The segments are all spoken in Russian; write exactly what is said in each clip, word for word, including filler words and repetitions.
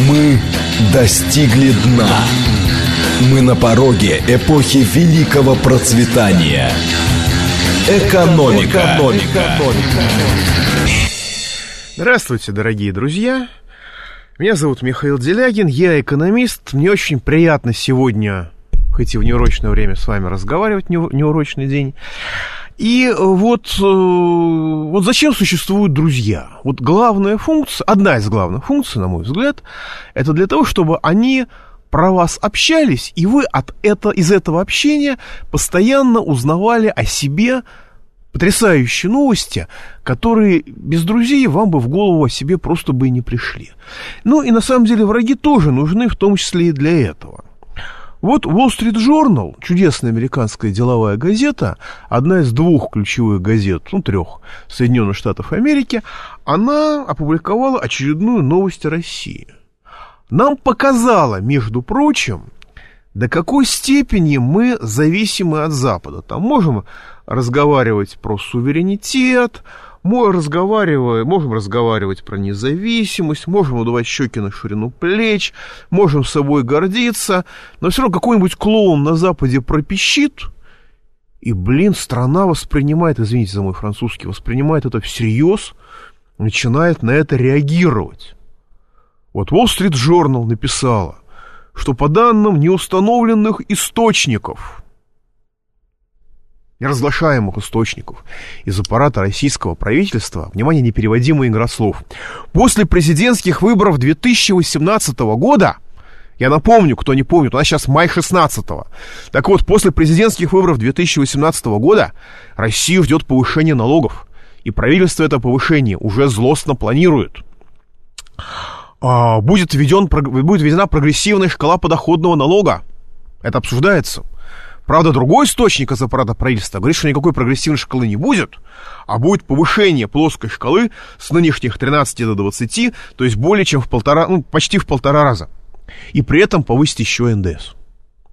Мы достигли дна. Мы на пороге эпохи великого процветания. Экономика. Экономика. Здравствуйте, дорогие друзья. Меня зовут Михаил Делягин, я экономист. Мне очень приятно сегодня, хоть и в неурочное время, с вами разговаривать, неурочный день. И вот, вот зачем существуют друзья? Вот главная функция, одна из главных функций, на мой взгляд, это для того, чтобы они про вас общались, и вы от это, из этого общения постоянно узнавали о себе потрясающие новости, которые без друзей вам бы в голову о себе просто бы и не пришли. Ну и на самом деле враги тоже нужны, в том числе и для этого. Вот Wall Street Journal, чудесная американская деловая газета, одна из двух ключевых газет, ну, трех, Соединенных Штатов Америки, она опубликовала очередную новость о России. Нам показала, между прочим, до какой степени мы зависимы от Запада. Там можем разговаривать про суверенитет, мы разговариваем, можем разговаривать про независимость, можем удавать щеки на ширину плеч, можем собой гордиться, но все равно какой-нибудь клоун на Западе пропищит, и, блин, страна воспринимает, извините за мой французский, воспринимает это всерьез, начинает на это реагировать. Вот Wall Street Journal написала, что по данным неустановленных источников, неразглашаемых источников из аппарата российского правительства, внимание, непереводимая игра слов, после президентских выборов две тысячи восемнадцатого года, я напомню, кто не помнит, у нас сейчас май шестнадцатого, так вот, после президентских выборов две тысячи восемнадцатого года Россию ждет повышение налогов, и правительство это повышение уже злостно планирует. Будет, введен, будет введена прогрессивная шкала подоходного налога. Это обсуждается. Правда, другой источник из аппарата правительства говорит, что никакой прогрессивной шкалы не будет, а будет повышение плоской шкалы с нынешних тринадцати до двадцати, то есть более чем в полтора, ну, почти в полтора раза. И при этом повысить еще эн дэ эс.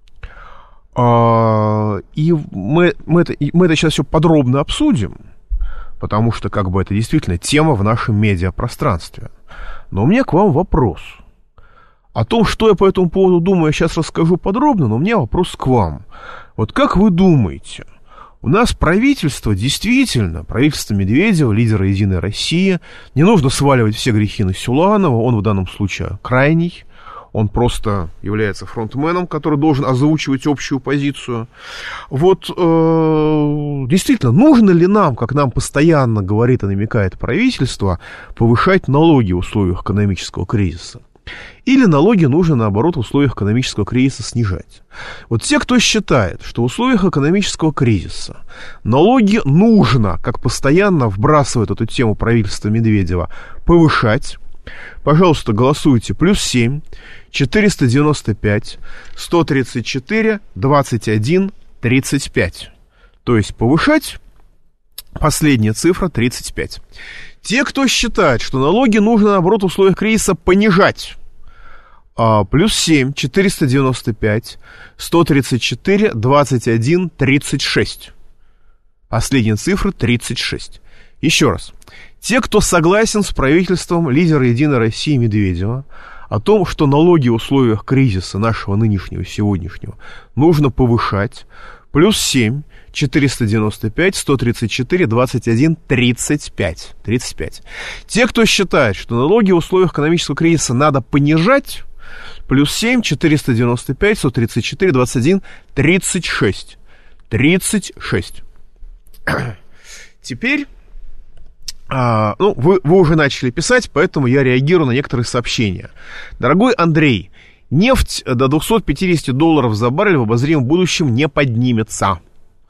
И мы, мы, это, мы это сейчас все подробно обсудим, потому что как бы это действительно тема в нашем медиапространстве. Но у меня к вам вопрос. О том, что я по этому поводу думаю, я сейчас расскажу подробно, но у меня вопрос к вам. Вот как вы думаете, у нас правительство действительно, правительство Медведева, лидера «Единой России», не нужно сваливать все грехи на Силуанова, он в данном случае крайний, он просто является фронтменом, который должен озвучивать общую позицию. Вот э, действительно, нужно ли нам, как нам постоянно говорит и намекает правительство, повышать налоги в условиях экономического кризиса? Или налоги нужно, наоборот, в условиях экономического кризиса снижать? Вот те, кто считает, что в условиях экономического кризиса налоги нужно, как постоянно вбрасывает эту тему правительство Медведева, повышать, пожалуйста, голосуйте. Плюс семь, четыреста девяносто пять, сто тридцать четыре, двадцать один, тридцать пять. То есть повышать, последняя цифра, тридцать пять. Те, кто считает, что налоги нужно, наоборот, в условиях кризиса понижать, а, плюс семь, четыреста девяносто пять, сто тридцать четыре, двадцать один, тридцать шесть. Последняя цифра, тридцать шесть. Еще раз. Те, кто согласен с правительством лидера «Единой России» Медведева о том, что налоги в условиях кризиса нашего нынешнего, сегодняшнего, нужно повышать, плюс семь, четыреста девяносто пять, сто тридцать четыре, двадцать один, тридцать пять. тридцать пять. Те, кто считает, что налоги в условиях экономического кризиса надо понижать, плюс семь, четыреста девяносто пять, сто тридцать четыре, двадцать один, тридцать шесть. тридцать шесть. Теперь... А, ну, вы, вы уже начали писать, поэтому я реагирую на некоторые сообщения. Дорогой Андрей, нефть до двухсот пятидесяти долларов за баррель в обозримом будущем не поднимется.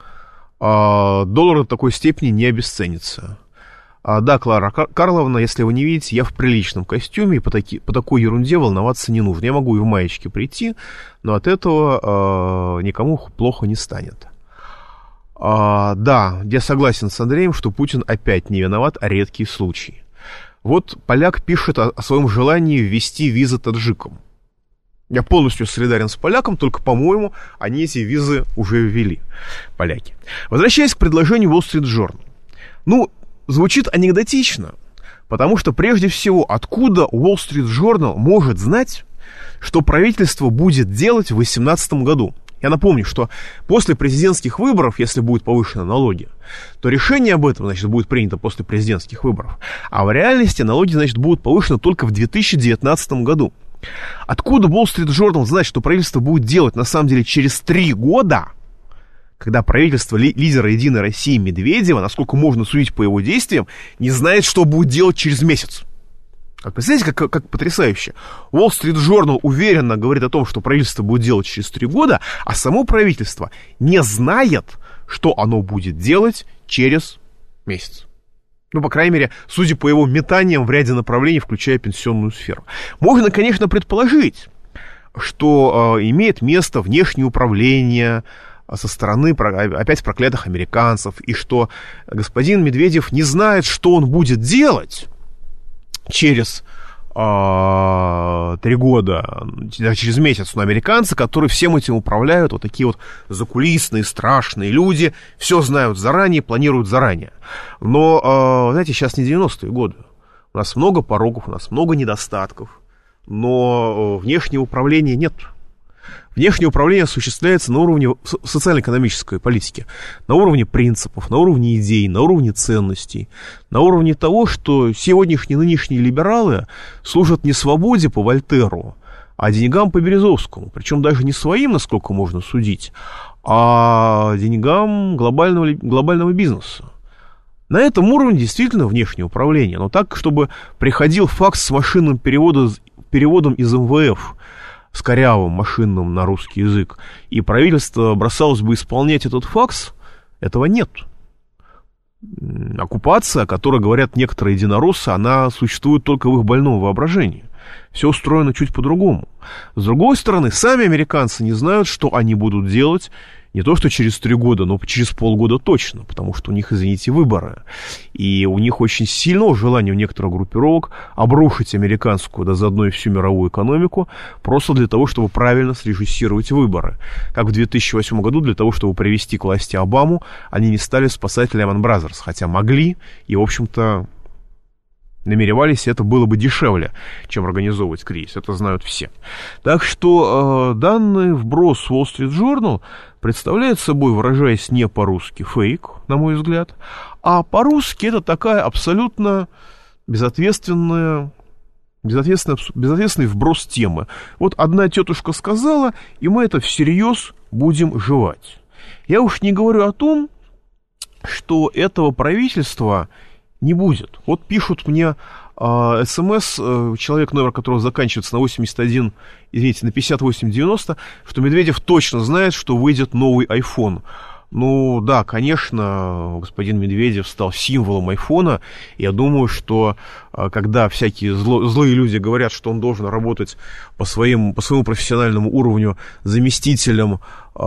А, доллар до такой степени не обесценится. А, да, Клара Карловна, если вы не видите, я в приличном костюме, и по, таки, по такой ерунде волноваться не нужно. Я могу и в маечке прийти, но от этого а, никому плохо не станет. А, да, я согласен с Андреем, что Путин опять не виноват, а редкий случай. Вот поляк пишет о, о своем желании ввести визы таджикам. Я полностью солидарен с поляком, только, по-моему, они эти визы уже ввели, поляки. Возвращаясь к предложению Wall Street Journal. Ну, звучит анекдотично, Потому что, прежде всего, откуда Wall Street Journal может знать, что правительство будет делать в две тысячи восемнадцатом году? Я напомню, что после президентских выборов, если будут повышены налоги, то решение об этом, значит, будет принято после президентских выборов. А в реальности налоги, значит, будут повышены только в две тысячи девятнадцатом году. Откуда Wall Street Journal знает, что правительство будет делать, на самом деле, через три года, когда правительство ли, лидера «Единой России» Медведева, насколько можно судить по его действиям, не знает, что будет делать через месяц? Как, представляете, как, как потрясающе. Wall Street Journal уверенно говорит о том, что правительство будет делать через три года, а само правительство не знает, что оно будет делать через месяц. Ну, по крайней мере, судя по его метаниям в ряде направлений, включая пенсионную сферу. Можно, конечно, предположить, что э, имеет место внешнее управление со стороны опять проклятых американцев, и что господин Медведев не знает, что он будет делать через э, три года, через месяц, но американцы, которые всем этим управляют, вот такие вот закулисные, страшные люди, все знают заранее, планируют заранее. Но, э, знаете, сейчас не девяностые годы. У нас много пороков, у нас много недостатков, но внешнего управления нет. Внешнее управление осуществляется на уровне социально-экономической политики, на уровне принципов, на уровне идей, на уровне ценностей, на уровне того, что сегодняшние нынешние либералы служат не свободе по Вольтеру, а деньгам по Березовскому, причем даже не своим, насколько можно судить, а деньгам глобального, глобального бизнеса. На этом уровне действительно внешнее управление, но так, чтобы приходил факс с машинным переводом, переводом из эм вэ эф, с корявым машинным на русский язык, и правительство бросалось бы исполнять этот факс, этого нет. Оккупация, о которой говорят некоторые единороссы, она существует только в их больном воображении. Все устроено чуть по-другому. С другой стороны, сами американцы не знают, что они будут делать, не то что через три года, но через полгода точно, потому что у них, извините, выборы. И у них очень сильное желание у некоторых группировок обрушить американскую, да заодно и всю мировую экономику, просто для того, чтобы правильно срежиссировать выборы. Как в две тысячи восьмом году, для того, чтобы привести к власти Обаму, они не стали спасать Lehman Brothers, хотя могли, и, в общем-то, намеревались, это было бы дешевле, чем организовывать кризис. Это знают все. Так что э, данный вброс Wall Street Journal представляет собой, выражаясь не по-русски, фейк, на мой взгляд, а по-русски это такая абсолютно безответственная, безответственный, безответственный вброс темы. Вот одна тетушка сказала, и мы это всерьез будем жевать. Я уж не говорю о том, что этого правительства не будет. Вот пишут мне э, смс, э, человек, номер которого заканчивается на восемьдесят один, извините, на пятьдесят восемь девяносто, что Медведев точно знает, что выйдет новый iPhone. Ну, да, конечно, господин Медведев стал символом айфона. Я думаю, что когда всякие зло, злые люди говорят, что он должен работать по, своим, по своему профессиональному уровню заместителем э,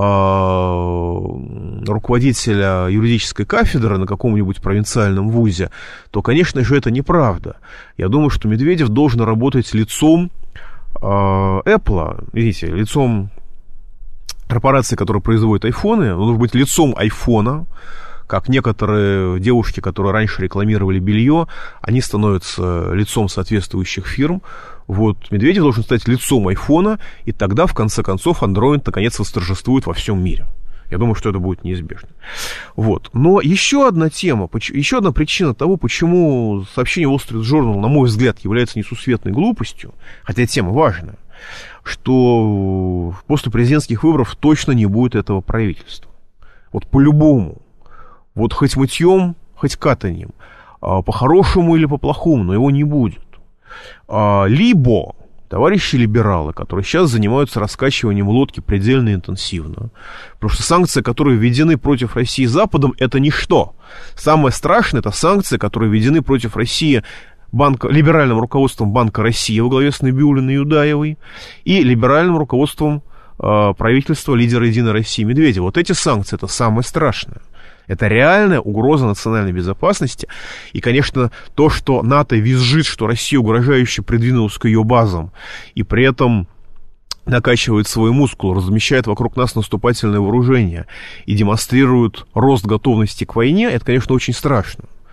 руководителя юридической кафедры на каком-нибудь провинциальном вузе, то, конечно же, это неправда. Я думаю, что Медведев должен работать лицом э, Apple, видите, лицом корпорации, которая производит айфоны, он должен быть лицом айфона, как некоторые девушки, которые раньше рекламировали белье, они становятся лицом соответствующих фирм. Вот, Медведев должен стать лицом айфона, и тогда, в конце концов, Android наконец восторжествует во всем мире. Я думаю, что это будет неизбежно. Вот. Но еще одна тема, еще одна причина того, почему сообщение Wall Street Journal, на мой взгляд, является несусветной глупостью, хотя тема важная, что после президентских выборов точно не будет этого правительства. Вот по-любому. Вот хоть мытьем, хоть катаньем. По-хорошему или по-плохому, но его не будет. Либо товарищи либералы, которые сейчас занимаются раскачиванием лодки предельно интенсивно, потому что санкции, которые введены против России Западом, это ничто. Самое страшное — это санкции, которые введены против России банка, либеральным руководством Банка России во главе с Набиуллиной и Удаевой и либеральным руководством э, правительства лидера Единой России Медведева. Вот эти санкции — это самое страшное. Это реальная угроза национальной безопасности. И, конечно, то, что НАТО визжит, что Россия угрожающе придвинулась к ее базам, и при этом накачивает свой мускул, размещает вокруг нас наступательное вооружение и демонстрирует рост готовности к войне, это, конечно, очень страшно.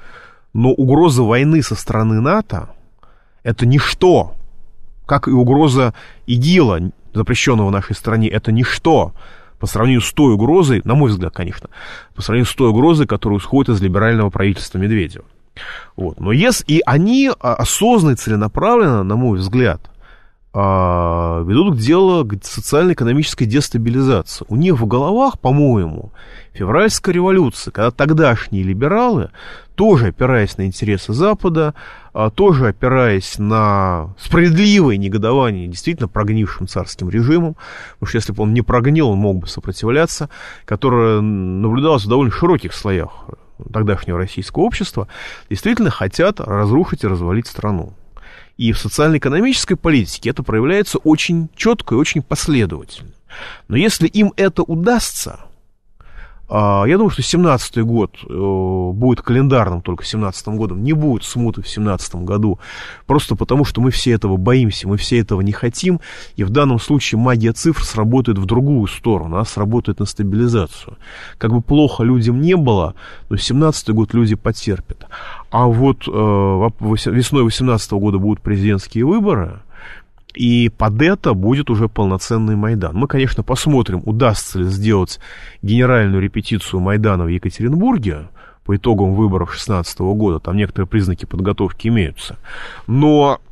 Но угроза войны со стороны НАТО — это ничто. Как и угроза ИГИЛа, запрещенного в нашей стране, это ничто по сравнению с той угрозой, на мой взгляд, конечно, по сравнению с той угрозой, которая исходит из либерального правительства Медведева. Вот. Но если и они осознанно и целенаправленно, на мой взгляд, ведут к делу социально-экономической дестабилизации. У них в головах, по-моему, февральская революция, когда тогдашние либералы, тоже опираясь на интересы Запада, тоже опираясь на справедливое негодование действительно прогнившим царским режимом, потому что если бы он не прогнил, он мог бы сопротивляться, которое наблюдалось в довольно широких слоях тогдашнего российского общества, действительно хотят разрушить и развалить страну. И в социально-экономической политике это проявляется очень четко и очень последовательно. Но если им это удастся, я думаю, что семнадцатый год будет календарным только семнадцатым годом, не будет смуты в семнадцатом году, просто потому, что мы все этого боимся, мы все этого не хотим, и в данном случае магия цифр сработает в другую сторону, она сработает на стабилизацию. Как бы плохо людям не было, но семнадцатый год люди потерпят. А вот весной восемнадцатого года будут президентские выборы, и под это будет уже полноценный Майдан. Мы, конечно, посмотрим, удастся ли сделать генеральную репетицию Майдана в Екатеринбурге по итогам выборов шестнадцатого года. Там некоторые признаки подготовки имеются. Но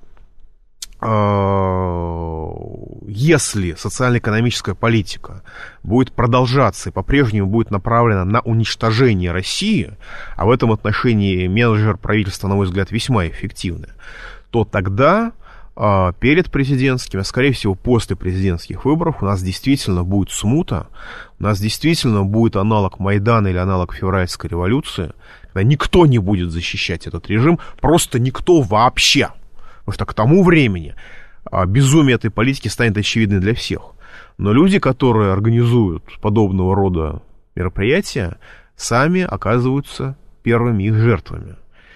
э, если социально-экономическая политика будет продолжаться и по-прежнему будет направлена на уничтожение России, а в этом отношении менеджер правительства, на мой взгляд, весьма эффективный, то тогда перед президентскими, а скорее всего после президентских выборов у нас действительно будет смута, у нас действительно будет аналог Майдана или аналог февральской революции, когда никто не будет защищать этот режим, просто никто вообще. Потому что к тому времени безумие этой политики станет очевидным для всех. Но люди, которые организуют подобного рода мероприятия, сами оказываются первыми их жертвами.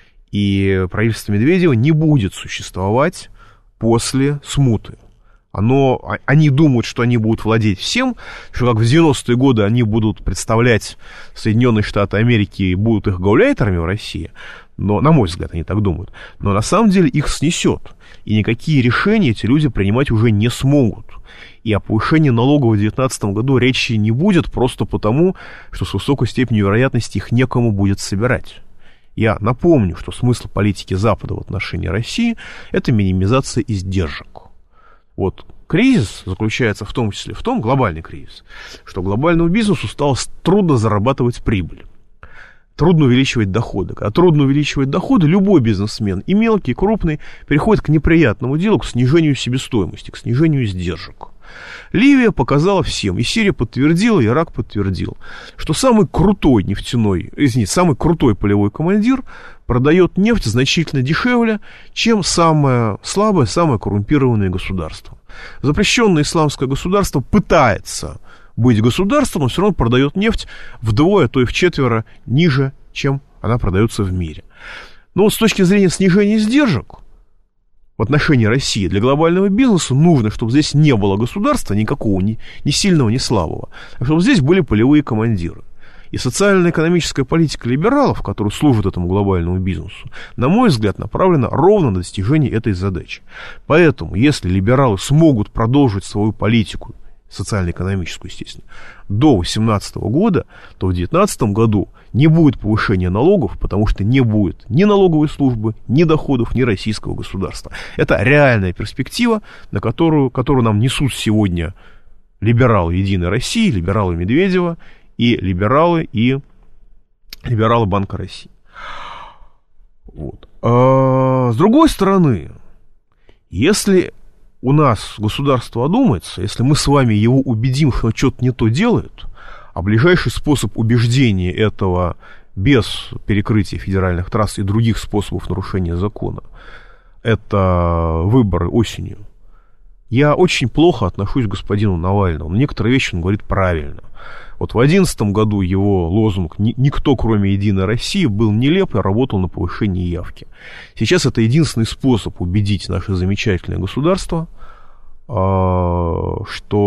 И правительство Медведева не будет существовать после смуты. Оно, они думают, что они будут владеть всем, что как в девяностые годы они будут представлять Соединенные Штаты Америки и будут их гауляйтерами в России, но, на мой взгляд, они так думают, но на самом деле их снесет, и никакие решения эти люди принимать уже не смогут. И о повышении налогов в две тысячи девятнадцатом году речи не будет просто потому, что с высокой степенью вероятности их некому будет собирать. Я напомню, что смысл политики Запада в отношении России – это минимизация издержек. Вот кризис заключается в том числе в том, глобальный кризис, что глобальному бизнесу стало трудно зарабатывать прибыль, трудно увеличивать доходы. А трудно увеличивать доходы, любой бизнесмен, и мелкий, и крупный, переходит к неприятному делу, к снижению себестоимости, к снижению издержек. Ливия показала всем, и Сирия подтвердила, и Ирак подтвердил, что самый крутой нефтяной, извините, самый крутой полевой командир продает нефть значительно дешевле, чем самое слабое, самое коррумпированное государство. Запрещенное исламское государство пытается быть государством, но все равно продает нефть вдвое, а то и вчетверо ниже, чем она продается в мире. Но вот с точки зрения снижения издержек в отношении России для глобального бизнеса нужно, чтобы здесь не было государства никакого, ни, ни сильного, ни слабого, а чтобы здесь были полевые командиры. И социально-экономическая политика либералов, которая служит этому глобальному бизнесу, на мой взгляд, направлена ровно на достижение этой задачи. Поэтому, если либералы смогут продолжить свою политику, социально-экономическую, естественно, до две тысячи восемнадцатого года, то в две тысячи девятнадцатом году не будет повышения налогов, потому что не будет ни налоговой службы, ни доходов, ни российского государства. Это реальная перспектива, на которую, которую нам несут сегодня либералы «Единой России», либералы Медведева и либералы и либералы Банка России. Вот. А, с другой стороны, если у нас государство одумается, если мы с вами его убедим, что что-то не то делает, а ближайший способ убеждения этого без перекрытия федеральных трасс и других способов нарушения закона — это выборы осенью. Я очень плохо отношусь к господину Навальному, но некоторые вещи он говорит правильно. Вот в две тысячи одиннадцатом году его лозунг «Никто, кроме Единой России» был нелеп и работал на повышение явки. Сейчас это единственный способ убедить наше замечательное государство, что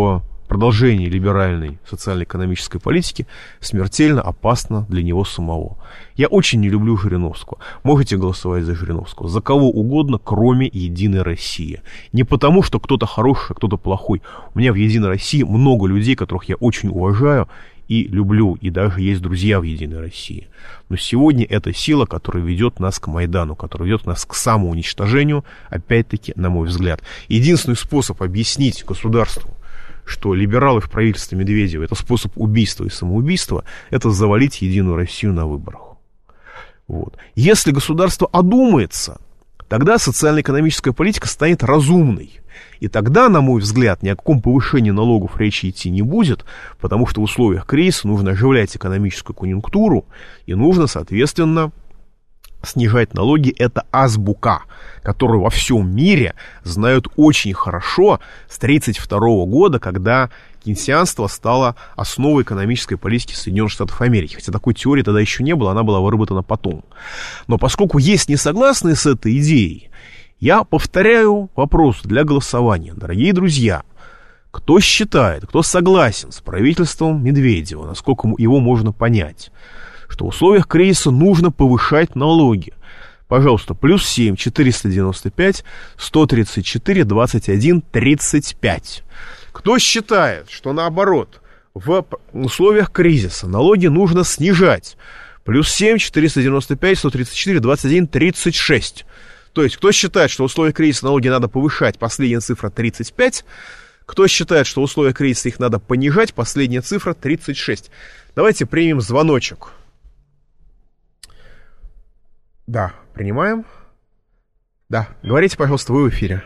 продолжение либеральной социально-экономической политики смертельно опасно для него самого. Я очень не люблю Жириновского. Можете голосовать за Жириновского. За кого угодно, кроме «Единой России». Не потому, что кто-то хороший, а кто-то плохой. У меня в «Единой России» много людей, которых я очень уважаю и люблю, и даже есть друзья в «Единой России». Но сегодня это сила, которая ведет нас к Майдану, которая ведет нас к самоуничтожению, опять-таки, на мой взгляд. Единственный способ объяснить государству, что либералы в правительстве Медведева — это способ убийства и самоубийства, это завалить «Единую Россию» на выборах. Вот. Если государство одумается, тогда социально-экономическая политика станет разумной. И тогда, на мой взгляд, ни о каком повышении налогов речи идти не будет, потому что в условиях кризиса нужно оживлять экономическую конъюнктуру и нужно, соответственно, снижать налоги. Это азбука, которую во всем мире знают очень хорошо с тридцать второго года, когда кейнсианство стало основой экономической политики Соединенных Штатов Америки. Хотя такой теории тогда еще не было, она была выработана потом. Но поскольку есть несогласные с этой идеей, я повторяю вопрос для голосования. Дорогие друзья, кто считает, кто согласен с правительством Медведева, насколько его можно понять, что в условиях кризиса нужно повышать налоги? Пожалуйста, плюс семь четыреста девяносто пять сто тридцать четыре двадцать один тридцать пять. Кто считает, что наоборот, в условиях кризиса налоги нужно снижать? Плюс семь четыреста девяносто пять сто тридцать четыре двадцать один тридцать шесть. То есть, кто считает, что в условиях кризиса налоги надо повышать, последняя цифра тридцать пять. Кто считает, что в условиях кризиса их надо понижать, последняя цифра тридцать шесть. Давайте примем звоночек. Да, принимаем. Да, говорите, пожалуйста, вы в эфире.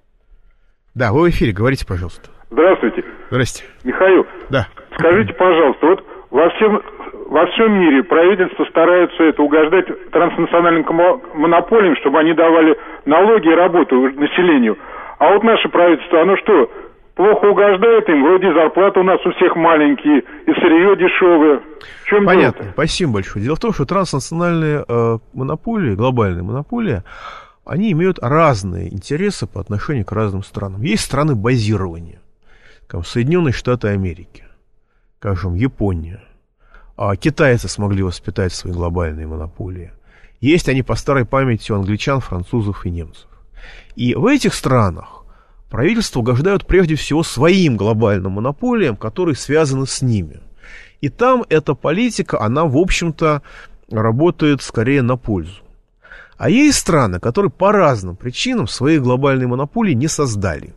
Да, вы в эфире, говорите, пожалуйста. Здравствуйте. Здрасте. Михаил, да. Скажите, пожалуйста, вот во всем, во всем мире правительство стараются это угождать транснациональным монополиям, чтобы они давали налоги и работу населению. А вот наше правительство, оно что, плохо угождает им? Вроде зарплаты у нас у всех маленькие, и сырье дешевое. В чем Понятно, дело-то? Спасибо большое. Дело в том, что транснациональные э, монополии, глобальные монополии, они имеют разные интересы по отношению к разным странам. Есть страны базирования, как Соединенные Штаты Америки, скажем, Япония. А китайцы смогли воспитать свои глобальные монополии. Есть они по старой памяти у англичан, французов и немцев. И в этих странах правительства угождают прежде всего своим глобальным монополиям, которые связаны с ними. И там эта политика, она, в общем-то, работает скорее на пользу. А есть страны, которые по разным причинам свои глобальные монополии не создали.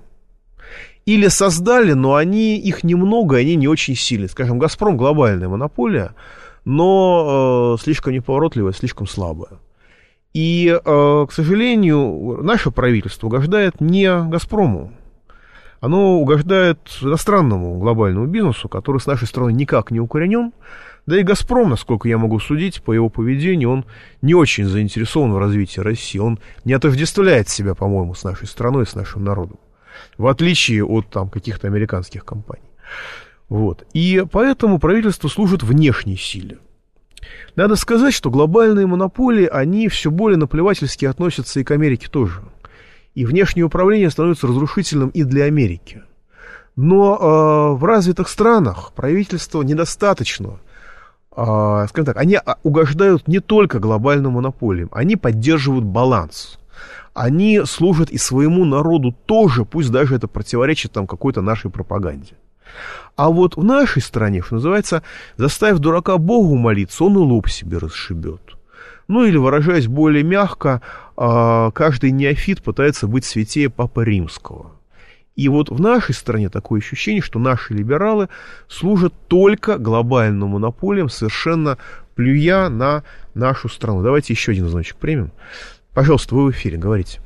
Или создали, но они, их немного, и они не очень сильные. Скажем, «Газпром» — глобальная монополия, но э, слишком неповоротливая, слишком слабая. И, э, к сожалению, наше правительство угождает не «Газпрому». Оно угождает иностранному глобальному бизнесу, который с нашей страной никак не укоренен. Да и «Газпром», насколько я могу судить по его поведению, он не очень заинтересован в развитии России. Он не отождествляет себя, по-моему, с нашей страной, с нашим народом. В отличие от там, каких-то американских компаний. Вот. И поэтому правительство служит внешней силе. Надо сказать, что глобальные монополии, они все более наплевательски относятся и к Америке тоже. И внешнее управление становится разрушительным и для Америки. Но э, в развитых странах правительство недостаточно, э, скажем так, они угождают не только глобальным монополиям, они поддерживают баланс. Они служат и своему народу тоже, пусть даже это противоречит там какой-то нашей пропаганде. А вот в нашей стране, что называется, заставив дурака Богу молиться, он и лоб себе расшибет. Ну или, выражаясь более мягко, каждый неофит пытается быть святее Папы Римского. И вот в нашей стране такое ощущение, что наши либералы служат только глобальным монополиям, совершенно плюя на нашу страну. Давайте еще один звоночек примем. Пожалуйста, вы в эфире, говорите.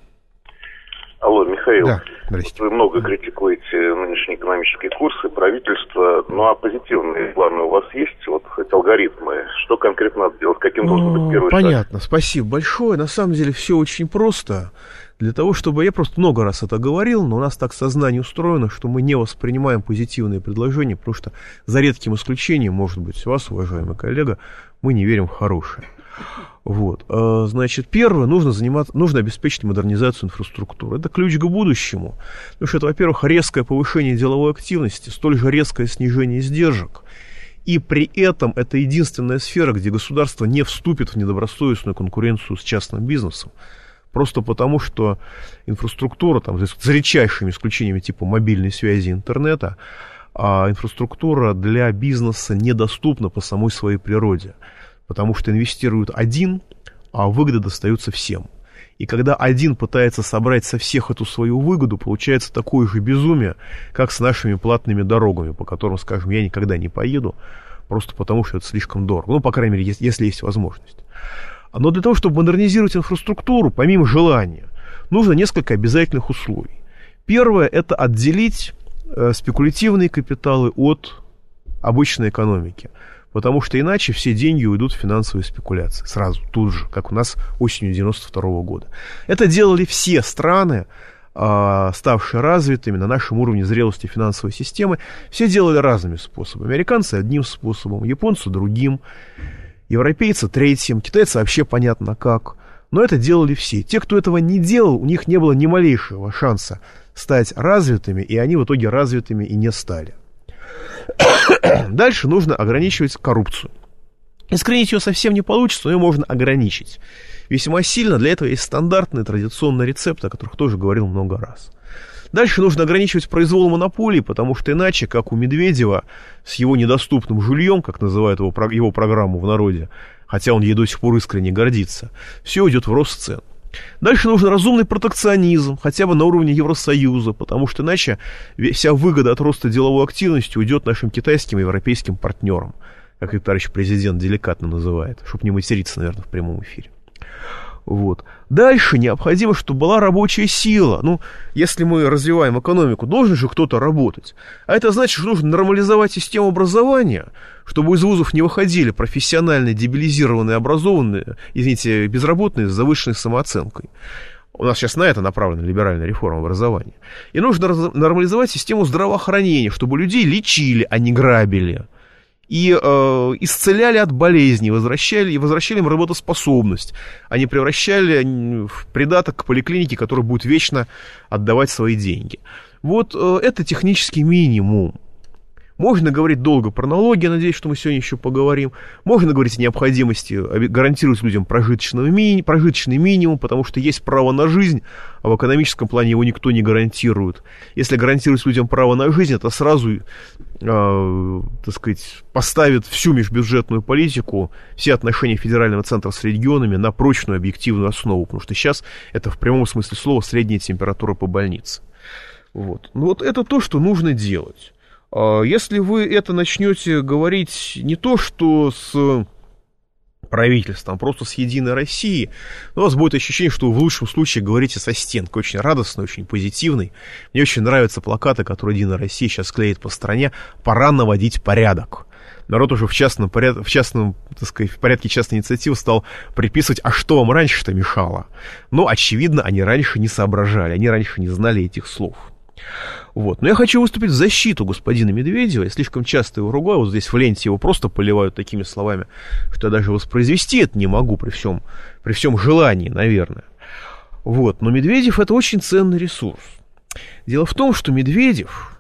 Алло, Михаил. Да, здрасте. Вы много критикуете нынешние экономические курсы, правительство. Ну а позитивные планы у вас есть? Вот хоть алгоритмы. Что конкретно надо делать? Каким должен быть первый шаг? Понятно, спасибо большое. На самом деле все очень просто. Для того, чтобы... Я просто много раз это говорил, но у нас так сознание устроено, что мы не воспринимаем позитивные предложения, потому что за редким исключением, может быть, вас, уважаемый коллега, мы не верим в хорошее. Вот. Значит, первое, нужно, заниматься, нужно обеспечить модернизацию инфраструктуры. Это ключ к будущему. Потому что это, во-первых, резкое повышение деловой активности, столь же резкое снижение издержек. И при этом это единственная сфера, где государство не вступит в недобросовестную конкуренцию с частным бизнесом. Просто потому, что инфраструктура, там, за редчайшими исключениями типа мобильной связи и интернета, а инфраструктура для бизнеса недоступна по самой своей природе. Потому что инвестирует один, а выгоды достаются всем. И когда один пытается собрать со всех эту свою выгоду, получается такое же безумие, как с нашими платными дорогами, по которым, скажем, я никогда не поеду, просто потому что это слишком дорого. Ну, по крайней мере, если есть возможность. Но для того, чтобы модернизировать инфраструктуру, помимо желания, нужно несколько обязательных условий. Первое – это отделить э, спекулятивные капиталы от обычной экономики. Потому что иначе все деньги уйдут в финансовые спекуляции. Сразу, тут же, как у нас осенью девяносто второго года. Это делали все страны, ставшие развитыми на нашем уровне зрелости финансовой системы. Все делали разными способами. Американцы одним способом, японцы другим, европейцы третьим, китайцы вообще понятно как. Но это делали все. Те, кто этого не делал, у них не было ни малейшего шанса стать развитыми, и они в итоге развитыми и не стали. Дальше нужно ограничивать коррупцию. Искоренить ее совсем не получится, но ее можно ограничить. Весьма сильно. Для этого есть стандартный традиционный рецепт, о которых тоже говорил много раз. Дальше нужно ограничивать произвол монополий, потому что иначе, как у Медведева с его недоступным жильем, как называют его, его программу в народе, хотя он ей до сих пор искренне гордится, все идет в рост цен. Дальше нужен разумный протекционизм, хотя бы на уровне Евросоюза, потому что иначе вся выгода от роста деловой активности уйдет нашим китайским и европейским партнерам, как их товарищ президент деликатно называет, чтобы не материться, наверное, в прямом эфире. Вот. Дальше необходимо, чтобы была рабочая сила. Ну, если мы развиваем экономику, должен же кто-то работать. А это значит, что нужно нормализовать систему образования, чтобы из вузов не выходили профессиональные, дебилизированные, образованные, извините, безработные с завышенной самооценкой. У нас сейчас на это направлена либеральная реформа образования. И нужно нормализовать систему здравоохранения, чтобы людей лечили, а не грабили. И э, исцеляли от болезней, возвращали, возвращали им работоспособность, а не превращали в придаток к поликлинике, которая будет вечно отдавать свои деньги. Вот э, это технический минимум. Можно говорить долго про налоги, я надеюсь, что мы сегодня еще поговорим. Можно говорить о необходимости гарантировать людям прожиточный, ми- прожиточный минимум, потому что есть право на жизнь, а в экономическом плане его никто не гарантирует. Если гарантировать людям право на жизнь, это сразу, э, так сказать, поставит всю межбюджетную политику, все отношения федерального центра с регионами на прочную объективную основу, потому что сейчас это в прямом смысле слова средняя температура по больнице. Вот. Ну вот это то, что нужно делать. Если вы это начнете говорить не то, что с правительством, а просто с Единой Россией, у вас будет ощущение, что вы в лучшем случае говорите со стенкой. Очень радостный, очень позитивный. Мне очень нравятся плакаты, которые Единая Россия сейчас клеит по стране. Пора наводить порядок. Народ уже в частном, поряд... в частном, так сказать, в порядке частной инициативы стал приписывать, а что вам раньше-то мешало? Но, очевидно, они раньше не соображали, они раньше не знали этих слов. Вот. Но я хочу выступить в защиту господина Медведева. Я слишком часто его ругаю. Вот здесь в ленте его просто поливают такими словами, что я даже воспроизвести это не могу при всем, при всем желании, наверное. Вот. Но Медведев — это очень ценный ресурс. Дело в том, что Медведев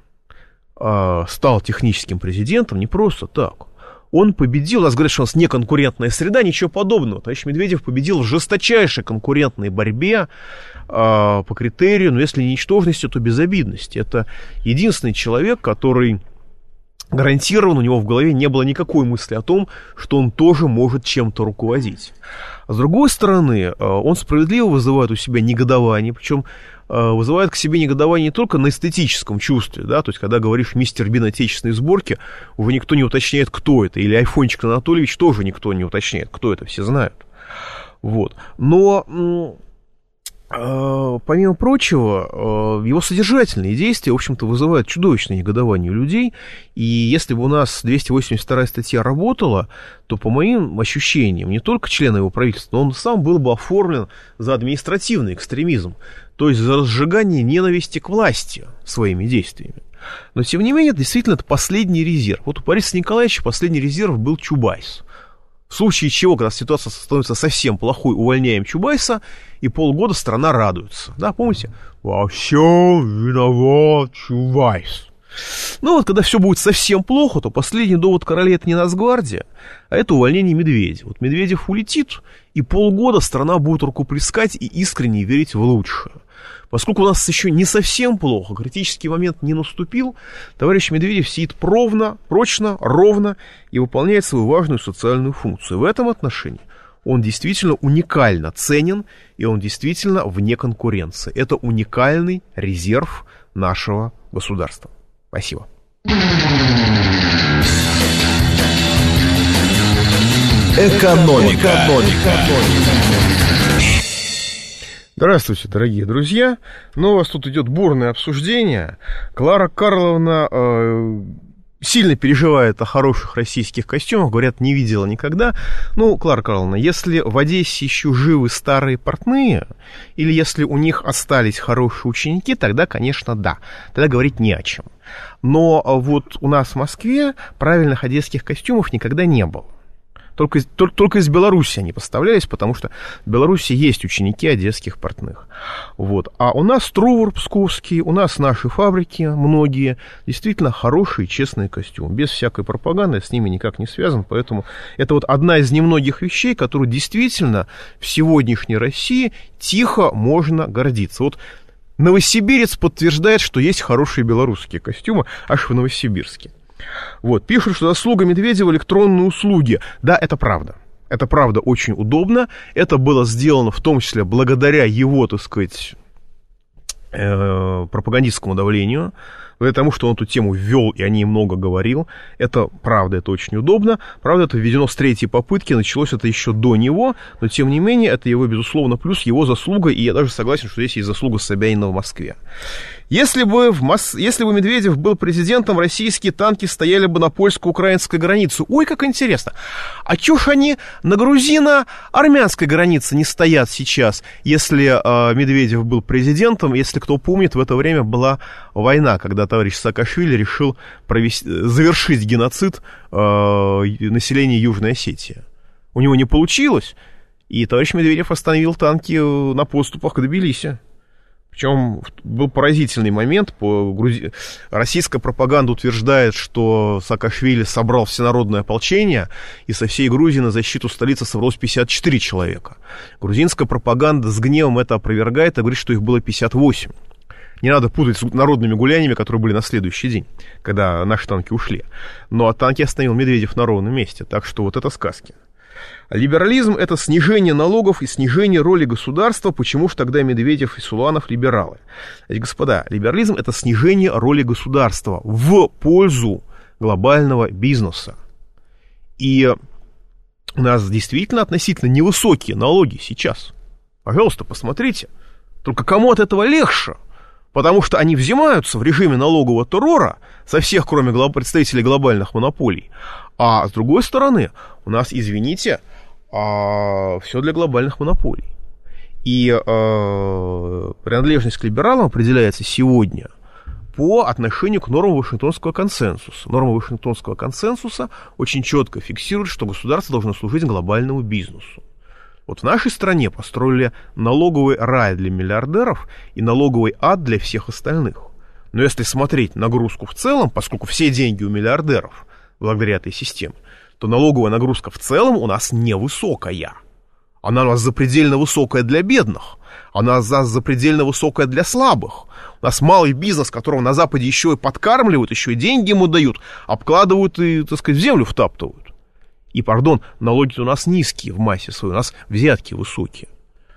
э, стал техническим президентом не просто так. Он победил, у нас говорят, что у нас неконкурентная среда, ничего подобного. Товарищ Медведев победил в жесточайшей конкурентной борьбе э, по критерию, ну, если не ничтожности, то безобидности. Это единственный человек, который гарантирован, у него в голове не было никакой мысли о том, что он тоже может чем-то руководить. А с другой стороны, э, он справедливо вызывает у себя негодование, причем вызывает к себе негодование не только на эстетическом чувстве, да, то есть, когда говоришь «мистер Бин отечественной сборки», уже никто не уточняет, кто это, или Айфончик Анатольевич тоже никто не уточняет, кто это, все знают. Вот. Но, э, помимо прочего, э, его содержательные действия, в общем-то, вызывают чудовищное негодование у людей, и если бы у нас двести восемьдесят вторая статья работала, то, по моим ощущениям, не только члены его правительства, но он сам был бы оформлен за административный экстремизм, то есть за разжигание ненависти к власти своими действиями. Но, тем не менее, действительно, это последний резерв. Вот у Бориса Николаевича последний резерв был Чубайс. В случае чего, когда ситуация становится совсем плохой, увольняем Чубайса, и полгода страна радуется. Да, помните? Во всем виноват Чубайс. Ну вот, когда все будет совсем плохо, то последний довод королей — это не Нацгвардия, а это увольнение Медведева. Вот Медведев улетит, и полгода страна будет рукоплескать и искренне верить в лучшее. Поскольку у нас еще не совсем плохо, критический момент не наступил, товарищ Медведев сидит ровно, прочно, ровно и выполняет свою важную социальную функцию. В этом отношении он действительно уникально ценен, и он действительно вне конкуренции. Это уникальный резерв нашего государства. Спасибо. Экономика. Экономика. Здравствуйте, дорогие друзья. Ну, у вас тут идет бурное обсуждение. Клара Карловна э, сильно переживает о хороших российских костюмах. Говорят, не видела никогда. Ну, Клара Карловна, если в Одессе еще живы старые портные, или если у них остались хорошие ученики, тогда, конечно, да. Тогда говорить не о чем. Но вот у нас в Москве правильных одесских костюмов никогда не было. Только, только, только из Беларуси они поставлялись, потому что в Беларуси есть ученики одесских портных. Вот. А у нас Трувор псковский, у нас наши фабрики, многие, действительно хорошие, честные костюмы. Без всякой пропаганды, я с ними никак не связан. Поэтому это вот одна из немногих вещей, которую действительно в сегодняшней России тихо можно гордиться. Вот новосибирец подтверждает, что есть хорошие белорусские костюмы, аж в Новосибирске. Вот, пишут, что заслуга Медведева — электронные услуги. Да, это правда. Это правда очень удобно. Это было сделано в том числе благодаря его, так сказать, э, пропагандистскому давлению, потому что он эту тему ввел и о ней много говорил. Это правда, это очень удобно. Правда, это введено с третьей попытки, началось это еще до него, но тем не менее, это его, безусловно, плюс, его заслуга, и я даже согласен, что здесь есть заслуга Собянина в Москве. Если бы, в Мос... Если бы Медведев был президентом, российские танки стояли бы на польско-украинской границе. Ой, как интересно. А чё ж они на грузино-армянской границе не стоят сейчас, если э, Медведев был президентом? Если кто помнит, в это время была война, когда товарищ Саакашвили решил провести... завершить геноцид э, населения Южной Осетии. У него не получилось, и товарищ Медведев остановил танки на подступах к Тбилиси. Причем был поразительный момент. По Грузи... Российская пропаганда утверждает, что Саакашвили собрал всенародное ополчение, и со всей Грузии на защиту столицы собралось пятьдесят четыре человека. Грузинская пропаганда с гневом это опровергает и говорит, что их было пятьдесят восемь. Не надо путать с народными гуляниями, которые были на следующий день, когда наши танки ушли. Но а танки остановил Медведев на ровном месте. Так что вот это сказки. Либерализм — это снижение налогов и снижение роли государства. Почему же тогда Медведев и Суланов либералы? Значит, господа, либерализм — это снижение роли государства в пользу глобального бизнеса. И у нас действительно относительно невысокие налоги сейчас. Пожалуйста, посмотрите. Только кому от этого легче? Потому что они взимаются в режиме налогового террора со всех, кроме представителей глобальных монополий. А с другой стороны, у нас, извините, а, все для глобальных монополий. И а, принадлежность к либералам определяется сегодня по отношению к нормам Вашингтонского консенсуса. Нормы Вашингтонского консенсуса очень четко фиксируют, что государство должно служить глобальному бизнесу. Вот в нашей стране построили налоговый рай для миллиардеров и налоговый ад для всех остальных. Но если смотреть нагрузку в целом, поскольку все деньги у миллиардеров благодаря этой системе, то налоговая нагрузка в целом у нас невысокая. Она у нас запредельно высокая для бедных. Она у нас запредельно высокая для слабых. У нас малый бизнес, которого на Западе еще и подкармливают, еще и деньги ему дают, обкладывают и, так сказать, в землю втаптывают. И, пардон, налоги у нас низкие в массе своей, у нас взятки высокие.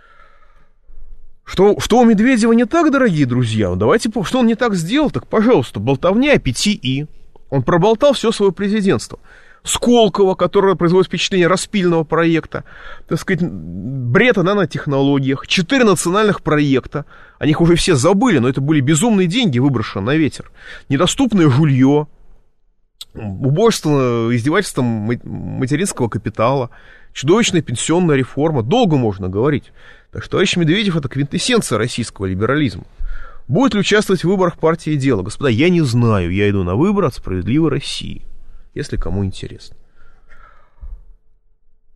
Что, что у Медведева не так, дорогие друзья? Давайте, что он не так сделал? Так, пожалуйста, болтовня о пяти И. Он проболтал все свое президентство. Сколково, которое производит впечатление распильного проекта, так сказать, бред о нанотехнологиях, четыре национальных проекта, о них уже все забыли, но это были безумные деньги, выброшенные на ветер, недоступное жулье, убожество, издевательство материнского капитала, чудовищная пенсионная реформа, долго можно говорить. Так что товарищ Медведев — это квинтэссенция российского либерализма. Будет ли участвовать в выборах партии «Дело»? Господа, я не знаю, я иду на выборы от «Справедливой России», если кому интересно.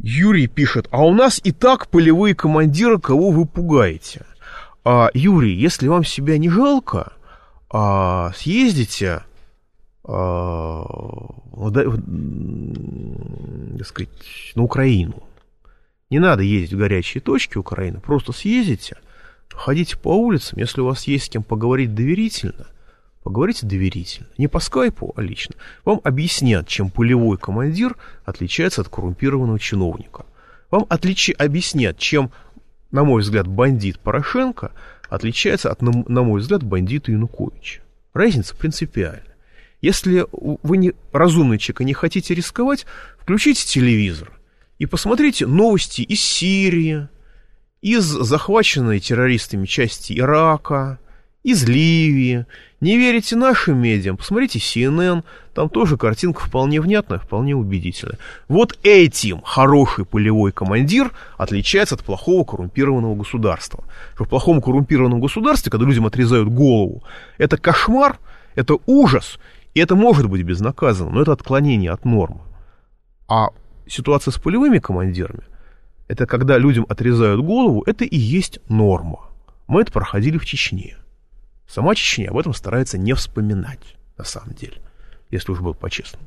Юрий пишет, а у нас и так полевые командиры, кого вы пугаете? А, Юрий, если вам себя не жалко, а, съездите а, да, так сказать, на Украину. Не надо ездить в горячие точки Украины, просто съездите, ходите по улицам, если у вас есть с кем поговорить доверительно, поговорите доверительно, не по скайпу, а лично. Вам объяснят, чем полевой командир отличается от коррумпированного чиновника. Вам отличи... объяснят, чем, на мой взгляд, бандит Порошенко отличается от, на, на мой взгляд, бандита Януковича. Разница принципиальна. Если вы не разумный человек и не хотите рисковать, включите телевизор и посмотрите новости из Сирии, из захваченной террористами части Ирака, из Ливии. Не верите нашим медиам? Посмотрите си эн эн, там тоже картинка вполне внятная, вполне убедительная. Вот этим хороший полевой командир отличается от плохого коррумпированного государства. В плохом коррумпированном государстве, когда людям отрезают голову, это кошмар, это ужас, и это может быть безнаказанно, но это отклонение от нормы. А ситуация с полевыми командирами, это когда людям отрезают голову, это и есть норма. Мы это проходили в Чечне. Сама Чечня об этом старается не вспоминать, на самом деле, если уж было по-честному.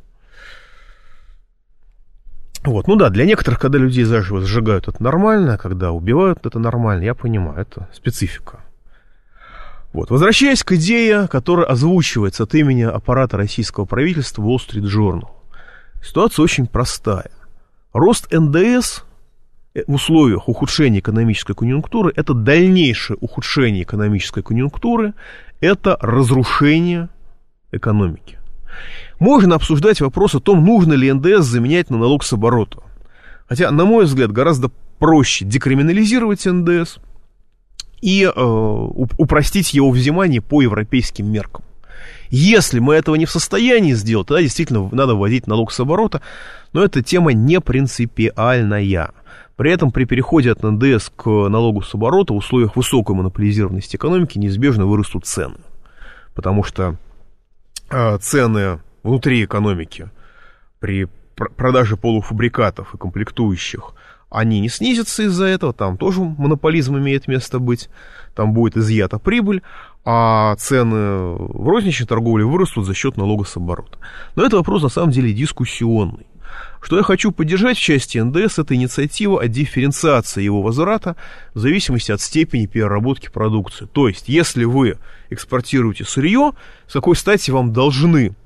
Вот, ну да, для некоторых, когда людей заживо сжигают, это нормально, когда убивают, это нормально, я понимаю, это специфика. Вот, возвращаясь к идее, которая озвучивается от имени аппарата российского правительства Wall Street Journal. Ситуация очень простая. Рост эн дэ эс в условиях ухудшения экономической конъюнктуры – это дальнейшее ухудшение экономической конъюнктуры, это разрушение экономики. Можно обсуждать вопрос о том, нужно ли эн дэ эс заменять на налог с оборота. Хотя, на мой взгляд, гораздо проще декриминализировать эн дэ эс и э, упростить его взимание по европейским меркам. Если мы этого не в состоянии сделать, тогда действительно надо вводить налог с оборота, но эта тема не принципиальная. При этом при переходе от эн дэ эс к налогу с оборота в условиях высокой монополизированности экономики неизбежно вырастут цены. Потому что э, цены внутри экономики при пр- продаже полуфабрикатов и комплектующих, они не снизятся из-за этого, там тоже монополизм имеет место быть, там будет изъята прибыль, а цены в розничной торговле вырастут за счет налога с оборота. Но это вопрос на самом деле дискуссионный. Что я хочу поддержать в части эн дэ эс, это инициатива о дифференциации его возврата в зависимости от степени переработки продукции. То есть, если вы экспортируете сырье, с какой стати вам должны,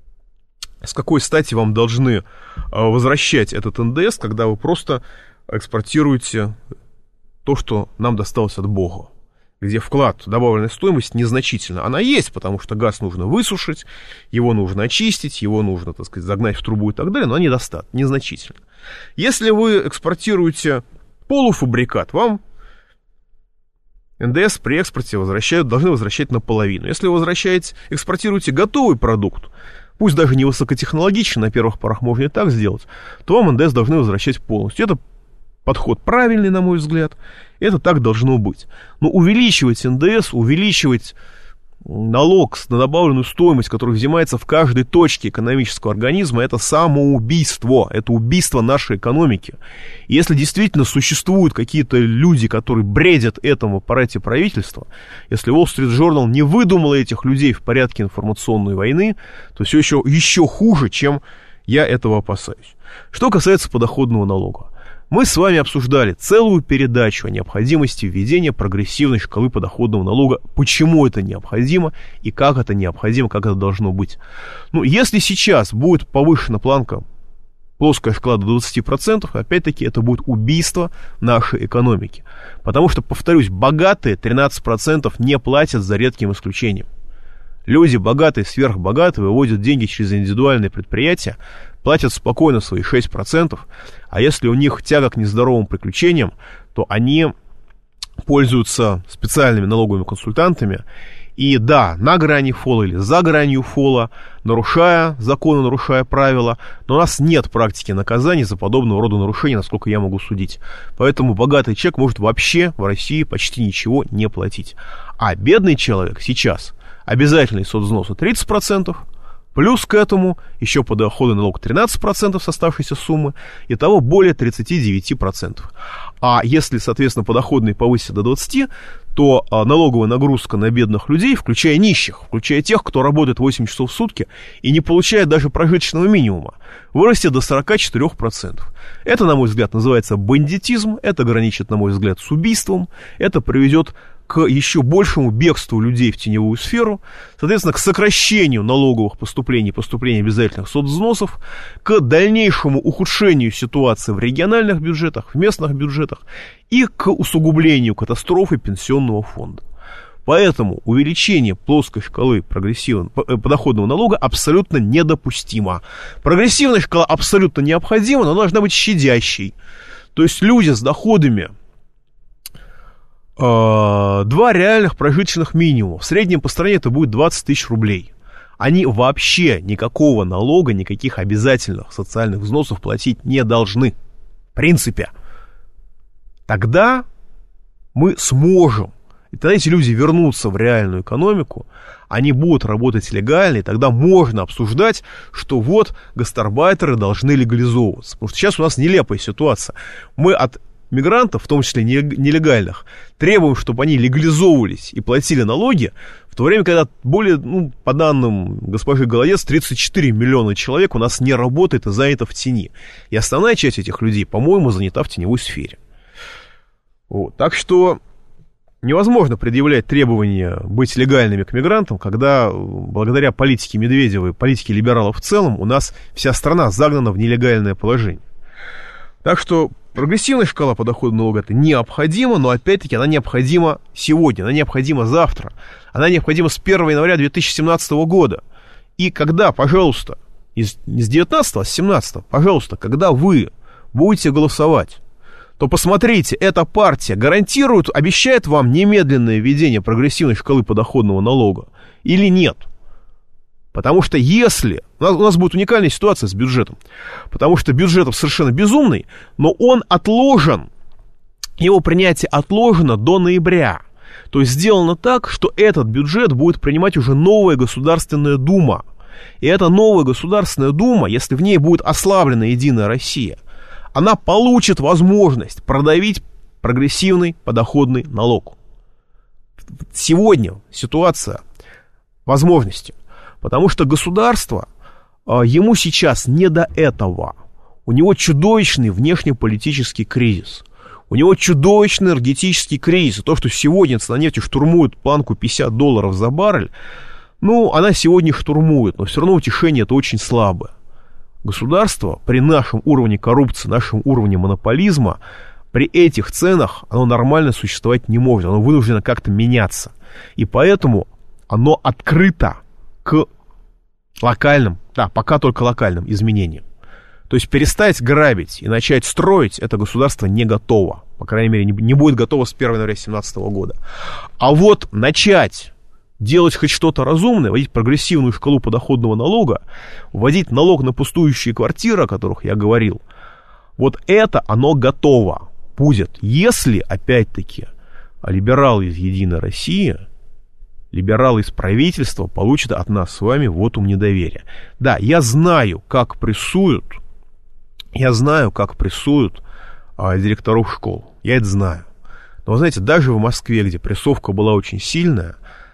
с какой стати вам должны возвращать этот эн дэ эс, когда вы просто экспортируете то, что нам досталось от Бога, где вклад, добавленная стоимость незначительна. Она есть, потому что газ нужно высушить, его нужно очистить, его нужно, так сказать, загнать в трубу и так далее, но она недостаточна, незначительна. Если вы экспортируете полуфабрикат, вам эн дэ эс при экспорте возвращают, должны возвращать наполовину. Если вы возвращаете, экспортируете готовый продукт, пусть даже не высокотехнологичный, на первых порах можно и так сделать, то вам эн дэ эс должны возвращать полностью. Это подход правильный, на мой взгляд. Это так должно быть. Но увеличивать эн дэ эс, увеличивать налог на добавленную стоимость, который взимается в каждой точке экономического организма, это самоубийство. Это убийство нашей экономики. И если действительно существуют какие-то люди, которые бредят этому в аппарате правительства, если Wall Street Journal не выдумала этих людей в порядке информационной войны, то все еще, еще хуже, чем я этого опасаюсь. Что касается подоходного налога. Мы с вами обсуждали целую передачу о необходимости введения прогрессивной шкалы подоходного налога, почему это необходимо и как это необходимо, как это должно быть. Ну, если сейчас будет повышена планка, плоская шкала до двадцать процентов, опять-таки это будет убийство нашей экономики. Потому что, повторюсь, богатые тринадцать процентов не платят за редким исключением. Люди богатые, сверхбогатые, выводят деньги через индивидуальные предприятия, платят спокойно свои шесть процентов, а если у них тяга к нездоровым приключениям, то они пользуются специальными налоговыми консультантами, и да, на грани фола или за гранью фола, нарушая законы, нарушая правила, но у нас нет практики наказаний за подобного рода нарушения, насколько я могу судить. Поэтому богатый человек может вообще в России почти ничего не платить. А бедный человек сейчас обязательный соцвзнос тридцать процентов, Плюс к этому еще подоходный налог тринадцать процентов с оставшейся суммы, итого более тридцать девять процентов. А если, соответственно, подоходный повысится до двадцати процентов, то а, налоговая нагрузка на бедных людей, включая нищих, включая тех, кто работает восемь часов в сутки и не получает даже прожиточного минимума, вырастет до сорок четыре процента. Это, на мой взгляд, называется бандитизм, это граничит, на мой взгляд, с убийством, это приведет к еще большему бегству людей в теневую сферу, соответственно, к сокращению налоговых поступлений, поступлений обязательных соцвзносов, к дальнейшему ухудшению ситуации в региональных бюджетах, в местных бюджетах и к усугублению катастрофы пенсионного фонда. Поэтому увеличение плоской шкалы прогрессивного подоходного налога абсолютно недопустимо. Прогрессивная шкала абсолютно необходима, но должна быть щадящей. То есть люди с доходами два реальных прожиточных минимума. В среднем по стране это будет двадцать тысяч рублей. Они вообще никакого налога, никаких обязательных социальных взносов платить не должны. В принципе. Тогда мы сможем. И тогда эти люди вернутся в реальную экономику, они будут работать легально, и тогда можно обсуждать, что вот гастарбайтеры должны легализовываться. Потому что сейчас у нас нелепая ситуация. Мы от мигрантов, в том числе нелегальных, требуем, чтобы они легализовывались и платили налоги, в то время, когда более, ну, по данным госпожи Голодец, тридцать четыре миллиона человек у нас не работает и занято в тени. И основная часть этих людей, по-моему, занята в теневой сфере. Вот. Так что невозможно предъявлять требования быть легальными к мигрантам, когда благодаря политике Медведева и политике либералов в целом у нас вся страна загнана в нелегальное положение. Так что прогрессивная шкала подоходного налога это необходимо, но опять-таки она необходима сегодня, она необходима завтра, она необходима с первого января две тысячи семнадцатого года. И когда, пожалуйста, не с девятнадцатого, а с семнадцатого, пожалуйста, когда вы будете голосовать, то посмотрите, эта партия гарантирует, обещает вам немедленное введение прогрессивной шкалы подоходного налога или нет? Потому что если... У нас, у нас будет уникальная ситуация с бюджетом. Потому что бюджет совершенно безумный, но он отложен. Его принятие отложено до ноября. То есть сделано так, что этот бюджет будет принимать уже новая Государственная Дума. И эта новая Государственная Дума, если в ней будет ослаблена Единая Россия, она получит возможность продавить прогрессивный подоходный налог. Сегодня ситуация возможности. Потому что государство, ему сейчас не до этого. У него чудовищный внешнеполитический кризис. У него чудовищный энергетический кризис. И то, что сегодня цена нефти штурмует планку пятьдесят долларов за баррель, ну, она сегодня штурмует, но все равно утешение это очень слабое. Государство при нашем уровне коррупции, нашем уровне монополизма, при этих ценах оно нормально существовать не может. Оно вынуждено как-то меняться. И поэтому оно открыто к локальным, да, пока только локальным изменениям. То есть перестать грабить и начать строить это государство не готово. По крайней мере, не, не будет готово с первого января две тысячи семнадцатого года. А вот начать делать хоть что-то разумное, вводить прогрессивную шкалу подоходного налога, вводить налог на пустующие квартиры, о которых я говорил, вот это оно готово будет, если, опять-таки, либералы из «Единой России», либералы из правительства получат от нас с вами вотум недоверия. Да, я знаю, как прессуют, я знаю, как прессуют а, директоров школ. Я это знаю. Но, вы знаете, даже в Москве, где прессовка была очень сильная,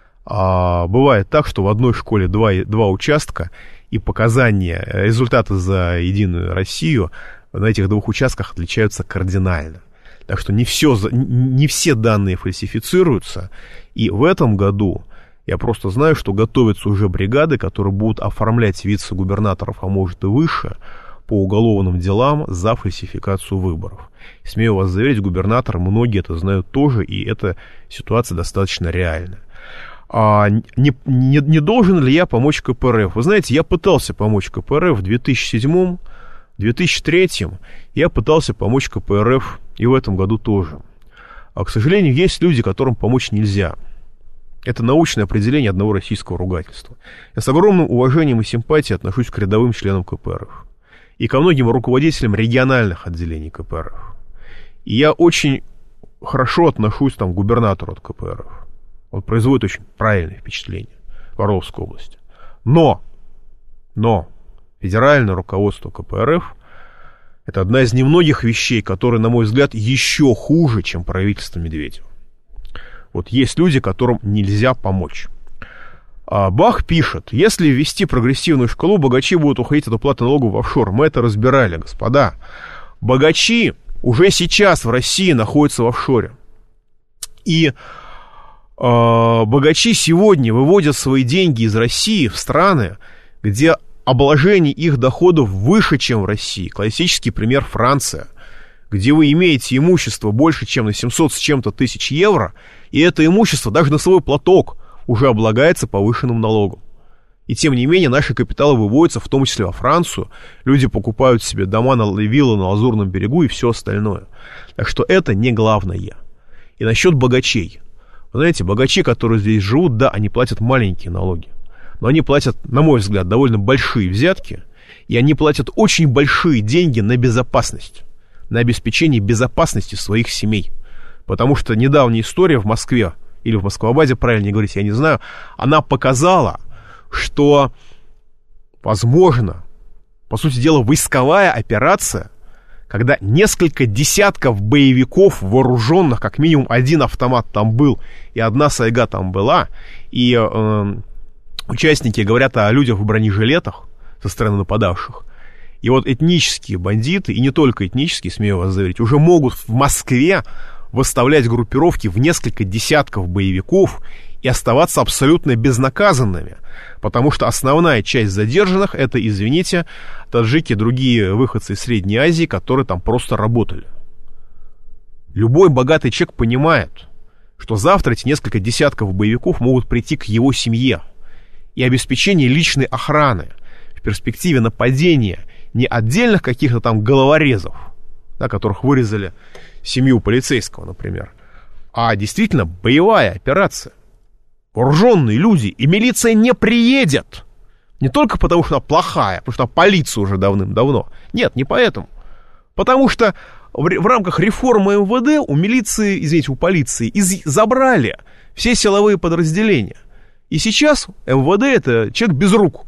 а, бывает так, что в одной школе два, два участка, и показания, результаты за «Единую Россию» на этих двух участках отличаются кардинально. Так что не, все, не все данные фальсифицируются. И в этом году я просто знаю, что готовятся уже бригады, которые будут оформлять вице-губернаторов, а может и выше, по уголовным делам за фальсификацию выборов. Смею вас заверить, губернаторы, многие это знают тоже, и эта ситуация достаточно реальная. А не, не, не должен ли я помочь ка пэ эр эф? Вы знаете, я пытался помочь ка пэ эр эф в две тысячи седьмом, две тысячи третьем, я пытался помочь ка пэ эр эф и в этом году тоже. А, к сожалению, есть люди, которым помочь нельзя. Это научное определение одного российского ругательства. Я с огромным уважением и симпатией отношусь к рядовым членам ка пэ эр эф и ко многим руководителям региональных отделений ка пэ эр эф. И я очень хорошо отношусь там, к губернатору от ка пэ эр эф. Он производит очень правильное впечатление в Орловской области. Но Но федеральное руководство ка пэ эр эф — это одна из немногих вещей, которые, на мой взгляд, еще хуже, чем правительство Медведева. Вот есть люди, которым нельзя помочь. А Бах пишет: если ввести прогрессивную шкалу, богачи будут уходить от уплаты налогов в офшор. Мы это разбирали, господа. Богачи уже сейчас в России находятся в офшоре. И э, богачи сегодня выводят свои деньги из России в страны, где обложение их доходов выше, чем в России. Классический пример — Франция, где вы имеете имущество больше, чем на семьсот с чем-то тысяч евро, и это имущество даже на свой платок уже облагается повышенным налогом. И тем не менее наши капиталы выводятся, в том числе во Францию. Люди покупают себе дома, на виллы на Лазурном берегу и все остальное. Так что это не главное. И насчет богачей. Вы знаете, богачи, которые здесь живут, да, они платят маленькие налоги. Но они платят, на мой взгляд, довольно большие взятки. И они платят очень большие деньги на безопасность. На обеспечение безопасности своих семей. Потому что недавняя история в Москве, или в Москвабаде, правильнее говорить, я не знаю, она показала, что, возможно, по сути дела, войсковая операция, когда несколько десятков боевиков вооруженных, как минимум один автомат там был, и одна сайга там была, и э, участники говорят о людях в бронежилетах со стороны нападавших. И вот этнические бандиты, и не только этнические, смею вас заверить, уже могут в Москве выставлять группировки в несколько десятков боевиков и оставаться абсолютно безнаказанными, потому что основная часть задержанных — это, извините, таджики и другие выходцы из Средней Азии, которые там просто работали. Любой богатый человек понимает, что завтра эти несколько десятков боевиков могут прийти к его семье, и обеспечение личной охраны в перспективе нападения не отдельных каких-то там головорезов, да, которых вырезали семью полицейского, например, а действительно боевая операция. Вооруженные люди, и милиция не приедет. Не только потому, что она плохая, потому что она полиция уже давным-давно. Нет, не поэтому. Потому что в, в рамках реформы эм вэ дэ у милиции, извините, у полиции из, забрали все силовые подразделения. И сейчас эм вэ дэ — это человек без рук.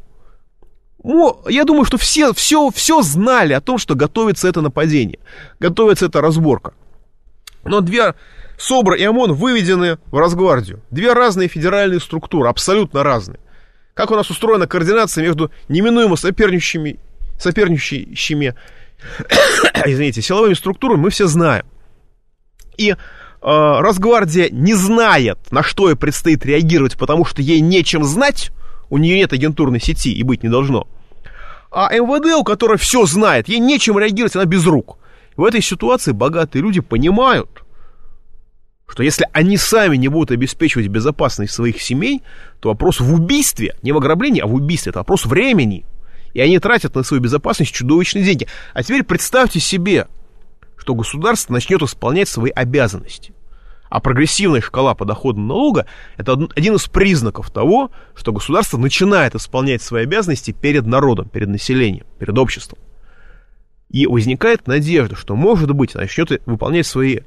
Я думаю, что все, все, все знали о том, что готовится это нападение, готовится эта разборка. Но две СОБР и ОМОН выведены в Росгвардию. Две разные федеральные структуры, абсолютно разные. Как у нас устроена координация между неминуемо соперничающими, соперничающими извините, силовыми структурами, мы все знаем. И э, Росгвардия не знает, на что ей предстоит реагировать, потому что ей нечем знать, у нее нет агентурной сети и быть не должно. А эм вэ дэ, у которой все знает, ей нечем реагировать, она без рук. В этой ситуации богатые люди понимают, что если они сами не будут обеспечивать безопасность своих семей, то вопрос в убийстве, не в ограблении, а в убийстве, это вопрос времени. И они тратят на свою безопасность чудовищные деньги. А теперь представьте себе, что государство начнет исполнять свои обязанности. А прогрессивная шкала подоходного налога — это один из признаков того, что государство начинает исполнять свои обязанности перед народом, перед населением, перед обществом. И возникает надежда, что, может быть, начнет выполнять свои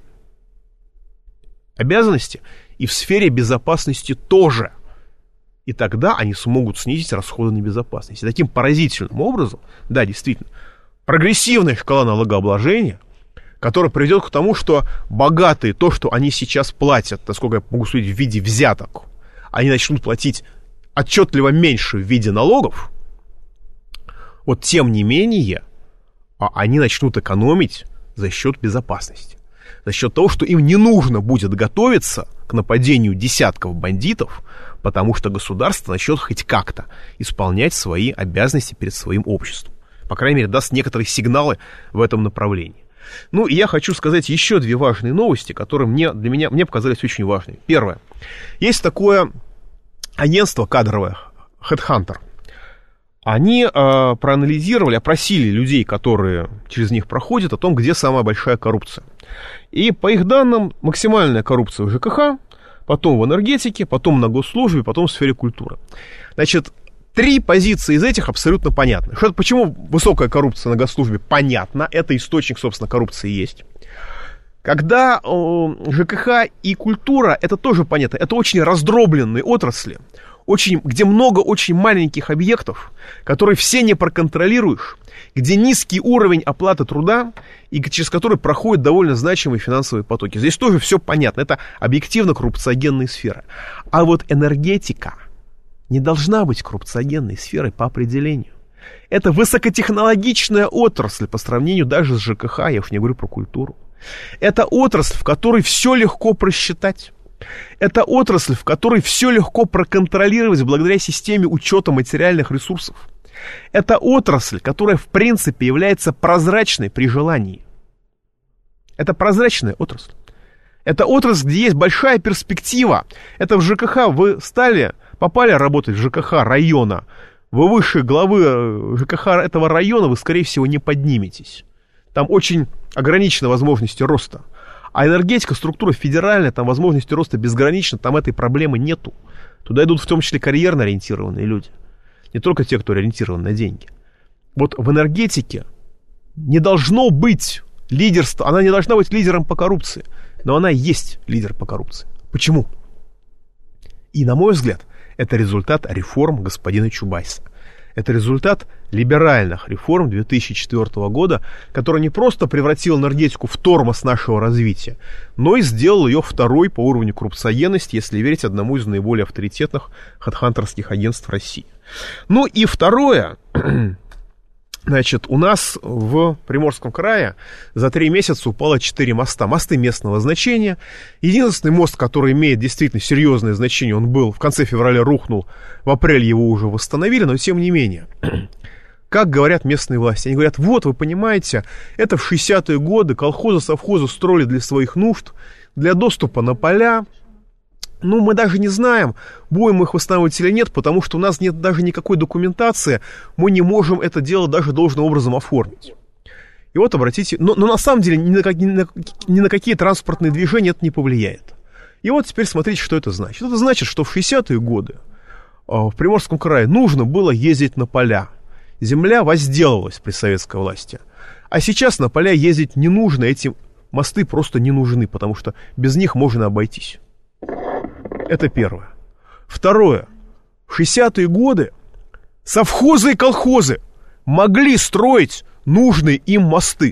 обязанности и в сфере безопасности тоже. И тогда они смогут снизить расходы на безопасность. И таким поразительным образом, да, действительно, прогрессивная шкала налогообложения, которая приведет к тому, что богатые то, что они сейчас платят, насколько я могу судить, в виде взяток, они начнут платить отчетливо меньше в виде налогов. Вот тем не менее, они начнут экономить за счет безопасности. За счет того, что им не нужно будет готовиться к нападению десятков бандитов, потому что государство начнет хоть как-то исполнять свои обязанности перед своим обществом. По крайней мере, даст некоторые сигналы в этом направлении. Ну, и я хочу сказать еще две важные новости, которые мне, для меня мне показались очень важными. Первое. Есть такое агентство кадровое, HeadHunter. Они э, проанализировали, опросили людей, которые через них проходят, о том, где самая большая коррупция. И по их данным, максимальная коррупция в ЖКХ, потом в энергетике, потом на госслужбе, потом в сфере культуры. Значит, три позиции из этих абсолютно понятны. Что, почему высокая коррупция на госслужбе? Понятно, это источник, собственно, коррупции есть. Когда э, ЖКХ и культура, это тоже понятно, это очень раздробленные отрасли. очень, где много очень маленьких объектов, которые все не проконтролируешь, где низкий уровень оплаты труда и через который проходят довольно значимые финансовые потоки. Здесь тоже все понятно. Это объективно коррупциогенные сферы. А вот энергетика не должна быть коррупциогенной сферой по определению. Это высокотехнологичная отрасль по сравнению даже с ЖКХ, я уж не говорю про культуру. Это отрасль, в которой все легко просчитать. Это отрасль, в которой все легко проконтролировать благодаря системе учета материальных ресурсов. Это отрасль, которая в принципе является прозрачной при желании. Это прозрачная отрасль. Это отрасль, где есть большая перспектива. Это в ЖКХ. Вы стали, попали работать в ЖКХ района, вы выше главы ЖКХ этого района, вы, скорее всего, не подниметесь. Там очень ограничены возможности роста. А энергетика, структура федеральная, там возможности роста безграничны, там этой проблемы нету. Туда идут в том числе карьерно ориентированные люди. Не только те, кто ориентирован на деньги. Вот в энергетике не должно быть лидерства, она не должна быть лидером по коррупции, но она есть лидер по коррупции. Почему? И, на мой взгляд, это результат реформ господина Чубайса. Это результат либеральных реформ две тысячи четвёртого года, который не просто превратил энергетику в тормоз нашего развития, но и сделал ее второй по уровню коррупциогенности, если верить одному из наиболее авторитетных хедхантерских агентств России. Ну и второе, значит, у нас в Приморском крае за три месяца упало четыре моста. Мосты местного значения. Единственный мост, который имеет действительно серьезное значение, он был в конце февраля рухнул, в апреле его уже восстановили, но тем не менее, как говорят местные власти, они говорят, вот, вы понимаете, это в шестидесятые годы колхозы, совхозы строили для своих нужд, для доступа на поля. Ну, мы даже не знаем, будем мы их восстанавливать или нет, потому что у нас нет даже никакой документации, мы не можем это дело даже должным образом оформить. И вот, обратите, но, но на самом деле ни на, как, ни, на, ни на какие транспортные движения это не повлияет. И вот теперь смотрите, что это значит. Это значит, что в шестидесятые годы в Приморском крае нужно было ездить на поля. Земля возделывалась при советской власти. А сейчас на поля ездить не нужно, эти мосты просто не нужны, потому что без них можно обойтись. Это первое. Второе. В шестидесятые годы совхозы и колхозы могли строить нужные им мосты.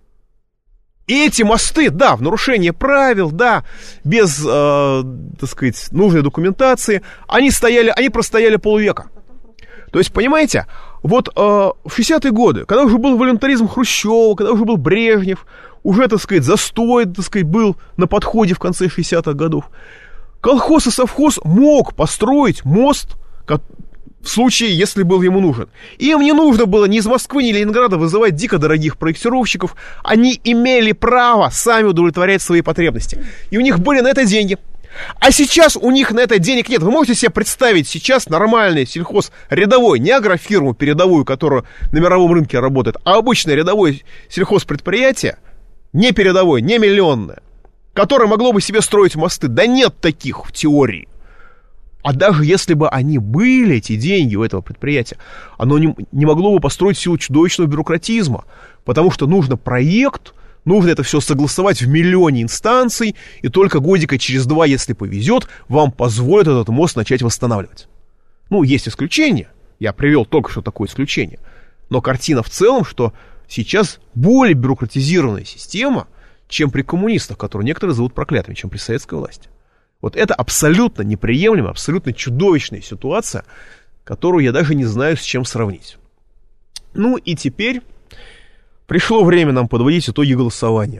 И эти мосты, да, в нарушение правил, да, без, э, так сказать, нужной документации, они стояли, они простояли полвека. То есть, понимаете, вот э, в шестидесятые годы, когда уже был волюнтаризм Хрущева, когда уже был Брежнев, уже, так сказать, застой, так сказать, был на подходе в конце шестидесятых годов, колхоз и совхоз мог построить мост в случае, если был ему нужен. Им не нужно было ни из Москвы, ни Ленинграда вызывать дико дорогих проектировщиков. Они имели право сами удовлетворять свои потребности. И у них были на это деньги. А сейчас у них на это денег нет. Вы можете себе представить сейчас нормальный сельхоз рядовой, не агрофирму передовую, которая на мировом рынке работает, а обычное рядовое сельхозпредприятие, не передовое, не миллионное, которое могло бы себе строить мосты. Да нет таких в теории. А даже если бы они были, эти деньги у этого предприятия, оно не, не могло бы построить в силу чудовищного бюрократизма. Потому что нужно проект, нужно это все согласовать в миллионе инстанций, и только годика через два, если повезет, вам позволят этот мост начать восстанавливать. Ну, есть исключения. Я привел только что такое исключение. Но картина в целом, что сейчас более бюрократизированная система, чем при коммунистах, которые некоторые зовут проклятыми, чем при советской власти. Вот это абсолютно неприемлемая, абсолютно чудовищная ситуация, которую я даже не знаю, с чем сравнить. Ну и теперь пришло время нам подводить итоги голосования.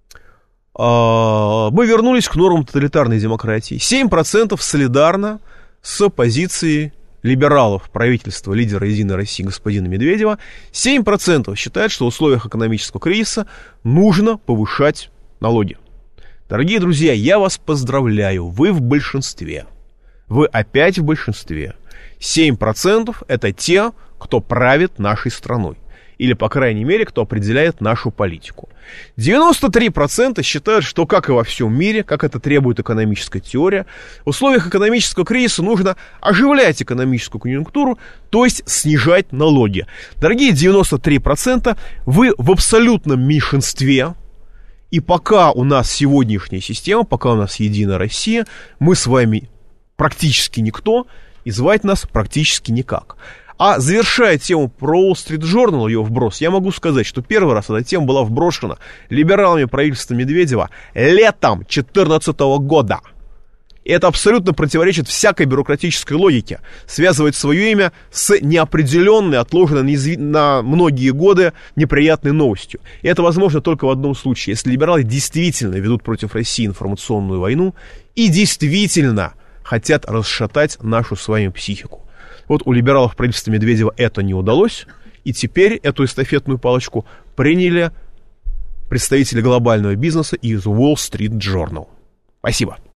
Мы вернулись к нормам тоталитарной демократии. семь процентов солидарно с позицией либералов правительства лидера «Единой России» господина Медведева. семь процентов считают, что в условиях экономического кризиса нужно повышать налоги. Дорогие друзья, я вас поздравляю, вы в большинстве. Вы опять в большинстве. семь процентов это те, кто правит нашей страной. Или, по крайней мере, кто определяет нашу политику. девяносто три процента считают, что, как и во всем мире, как это требует экономическая теория, в условиях экономического кризиса нужно оживлять экономическую конъюнктуру, то есть снижать налоги. Дорогие девяносто три процента, вы в абсолютном меньшинстве. И пока у нас сегодняшняя система, пока у нас Единая Россия, мы с вами практически никто, и звать нас практически никак. А завершая тему про Wall Street Journal, ее вброс, я могу сказать, что первый раз эта тема была вброшена либералами правительства Медведева летом две тысячи четырнадцатого года. И это абсолютно противоречит всякой бюрократической логике. Связывать свое имя с неопределенной, отложенной на многие годы неприятной новостью. И это возможно только в одном случае, если либералы действительно ведут против России информационную войну и действительно хотят расшатать нашу с вами психику. Вот у либералов правительства Медведева это не удалось, и теперь эту эстафетную палочку приняли представители глобального бизнеса из Wall Street Journal. Спасибо.